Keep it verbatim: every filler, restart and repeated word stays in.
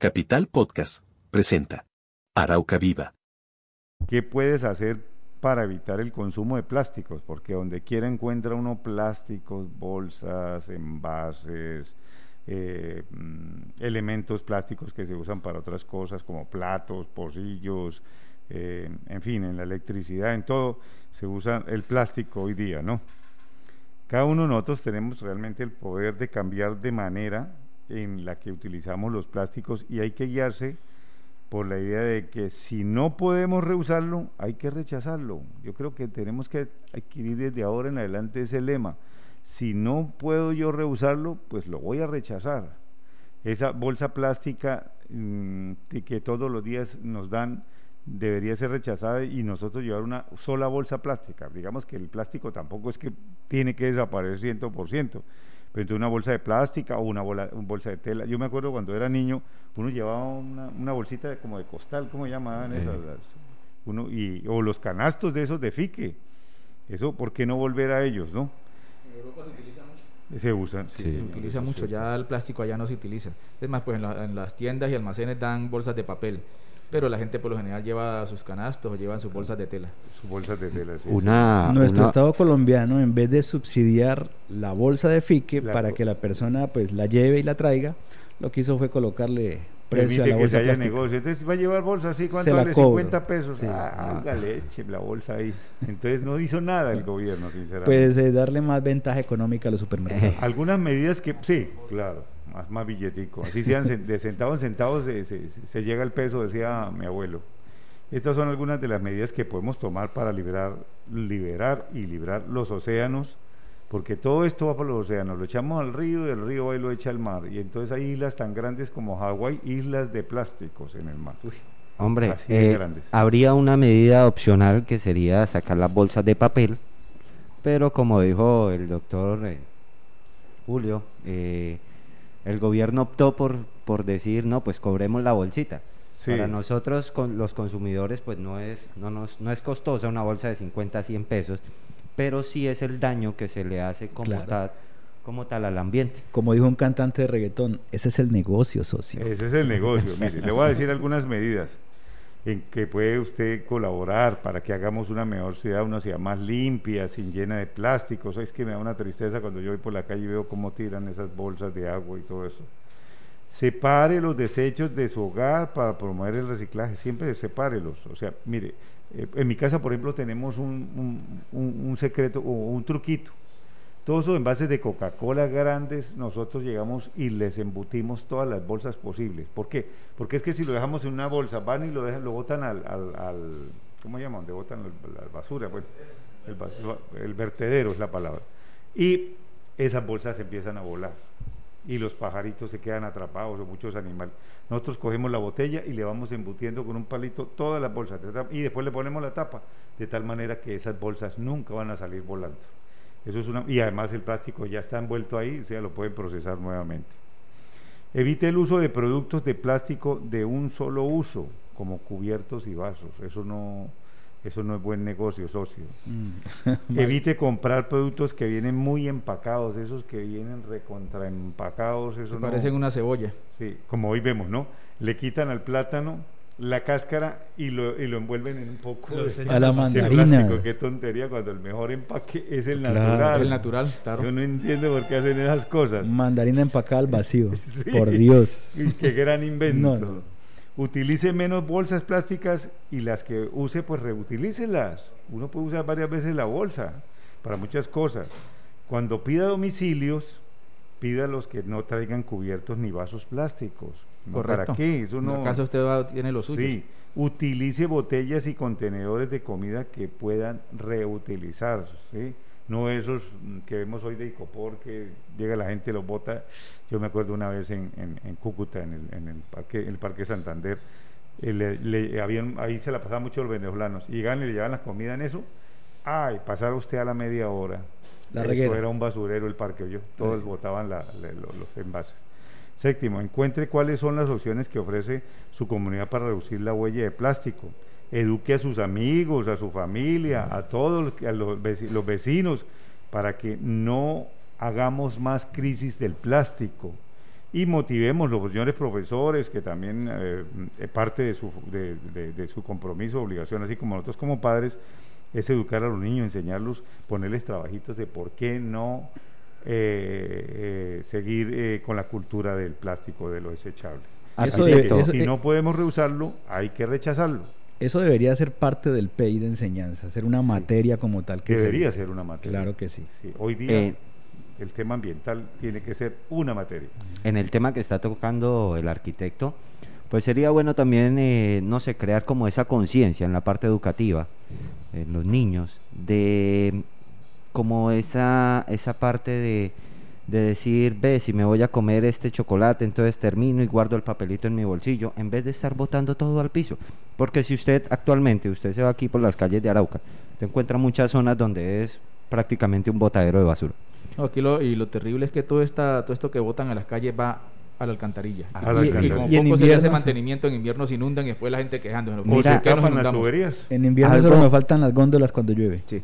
Capital Podcast presenta Arauca Viva. ¿Qué puedes hacer para evitar el consumo de plásticos? Porque donde quiera encuentra uno plásticos, bolsas, envases, eh, elementos plásticos que se usan para otras cosas como platos, pocillos, eh, en fin, en la electricidad, en todo se usa el plástico hoy día, ¿no? Cada uno de nosotros tenemos realmente el poder de cambiar de manera en la que utilizamos los plásticos y hay que guiarse por la idea de que si no podemos reusarlo, hay que rechazarlo. Yo creo que tenemos que adquirir desde ahora en adelante ese lema: si no puedo yo reusarlo, pues lo voy a rechazar. Esa bolsa plástica mmm, que todos los días nos dan debería ser rechazada y nosotros llevar una sola bolsa plástica. Digamos que el plástico tampoco es que tiene que desaparecer cien por ciento, pero entonces una bolsa de plástica o una, bola, una bolsa de tela. Yo me acuerdo cuando era niño, uno llevaba una, una bolsita de, como de costal, ¿cómo llamaban esas? Las, uno, y, o los canastos de esos de fique. Eso, ¿por qué no volver a ellos, no? En Europa se utiliza mucho. Se usan, sí, sí, sí, se utiliza sí, mucho, sí. Ya el plástico allá no se utiliza. Es más, pues en, la, en las tiendas y almacenes dan bolsas de papel, pero la gente por lo general lleva sus canastos o llevan sus bolsas de tela. Sus bolsas de tela, sí. Una, Nuestro una... Estado colombiano, en vez de subsidiar la bolsa de fique La para co- que la persona pues la lleve y la traiga, lo que hizo fue colocarle precio Permite a la que bolsa se haya plástica. negocio. Entonces va a llevar bolsa así, ¿cuánto Se la vale? cobro. cincuenta pesos. Sí. Ah, hágale, eche la bolsa ahí. Entonces no hizo nada el gobierno, sinceramente. Pues eh, darle más ventaja económica a los supermercados. Algunas medidas que, sí, claro, más, más billetico. Así sean cen- de centavos en centavos se, se, se llega el peso, decía mi abuelo. Estas son algunas de las medidas que podemos tomar para liberar, liberar y librar los océanos, porque todo esto va por los océanos, lo echamos al río y el río va y lo echa al mar, y entonces hay islas tan grandes como Hawái, islas de plásticos en el mar. Uy. Hombre, Así de eh, grandes. habría una medida opcional que sería sacar las bolsas de papel, pero como dijo el doctor eh, Julio, eh, el gobierno optó por, por decir, no, pues cobremos la bolsita. Sí. Para nosotros, con los consumidores, pues no es, no, nos, no es costosa una bolsa de cincuenta a cien pesos, pero sí es el daño que se le hace como, Claro. tal, como tal al ambiente. Como dijo un cantante de reggaetón, ese es el negocio, socio. Ese es el negocio. Mire, le voy a decir algunas medidas en que puede usted colaborar para que hagamos una mejor ciudad, una ciudad más limpia, sin llena de plásticos. Es que me da una tristeza cuando yo voy por la calle y veo cómo tiran esas bolsas de agua y todo eso. Separe los desechos de su hogar para promover el reciclaje, siempre sepárelos. O sea, mire, eh, en mi casa, por ejemplo, tenemos un, un, un, un secreto o un truquito. Todos esos envases de Coca-Cola grandes, nosotros llegamos y les embutimos todas las bolsas posibles. ¿Por qué? Porque es que si lo dejamos en una bolsa, van y lo dejan, lo botan al, al, al ¿cómo llaman? Donde botan la, la basura, bueno, el, bas- el vertedero es la palabra. Y esas bolsas empiezan a volar y los pajaritos se quedan atrapados o muchos animales. Nosotros cogemos la botella y le vamos embutiendo con un palito todas las bolsas y después le ponemos la tapa, de tal manera que esas bolsas nunca van a salir volando. Eso es una, y además el plástico ya está envuelto ahí, o sea, lo pueden procesar nuevamente. Evite el uso de productos de plástico de un solo uso, como cubiertos y vasos. Eso no, eso no es buen negocio, socio. Mm. Evite comprar productos que vienen muy empacados, esos que vienen recontraempacados, eso Se no. parecen una cebolla. Sí, como hoy vemos, ¿no? Le quitan al plátano la cáscara y lo, y lo envuelven en un poco Lo de sellan A la de mandarina. plástico. Qué tontería, cuando el mejor empaque es el Claro. natural. El natural, claro. Yo no entiendo por qué hacen esas cosas. Mandarina empacada al vacío. Sí. Por Dios. Y qué gran invento. No, no. Utilice menos bolsas plásticas y las que use, pues reutilícelas. Uno puede usar varias veces la bolsa para muchas cosas. Cuando pida domicilios, pida los que no traigan cubiertos ni vasos plásticos. ¿No? Correcto. ¿Para qué? Eso En no. la casa usted va, tiene los suyos. Sí, utilice botellas y contenedores de comida que puedan reutilizar, ¿sí? No esos mm, que vemos hoy de icopor, que llega la gente y los bota. Yo me acuerdo una vez en, en, en Cúcuta, en el, en el parque, el parque Santander, eh, le, le- habían, ahí se la pasaban mucho los venezolanos, y llegaban y le llevaban la comida en eso. Ay, pasara usted a la media hora. La Eso reguera. era un basurero el parque, yo. Todos Sí. botaban la, la- lo- los envases. Séptimo, encuentre cuáles son las opciones que ofrece su comunidad para reducir la huella de plástico. Eduque a sus amigos, a su familia, a todos los, a los veci- los vecinos, para que no hagamos más crisis del plástico. y motivemos los señores profesores, que también eh, es parte de su, de, de, de su compromiso, obligación, así como nosotros como padres, es educar a los niños, enseñarlos, ponerles trabajitos de por qué no eh, eh, seguir eh, con la cultura del plástico, de lo desechable. Eso Así de- que eso- si eh, no podemos reusarlo, hay que rechazarlo. Eso debería ser parte del P I de enseñanza, ser una Sí. materia como tal que Debería se- ser una materia. Claro que sí. Sí, hoy día Eh, el tema ambiental tiene que ser una materia. En el tema que está tocando el arquitecto, pues sería bueno también, eh, no sé, crear como esa conciencia en la parte educativa, en los niños, de como esa, esa parte de, de decir, ve, si me voy a comer este chocolate, entonces termino y guardo el papelito en mi bolsillo, en vez de estar botando todo al piso. Porque si usted actualmente, usted se va aquí por las calles de Arauca, usted encuentra muchas zonas donde es prácticamente un botadero de basura. No, aquí lo, y lo terrible es que todo, esta, todo esto que botan a las calles va a la alcantarilla. A y, la y alcantarilla. como Y en poco se le hace invierno- mantenimiento, en invierno se inundan y después la gente quejándose. O Mira, se ¿por qué nos tapan las inundamos? tuberías. En invierno Algo- solo nos faltan las góndolas cuando llueve. Sí.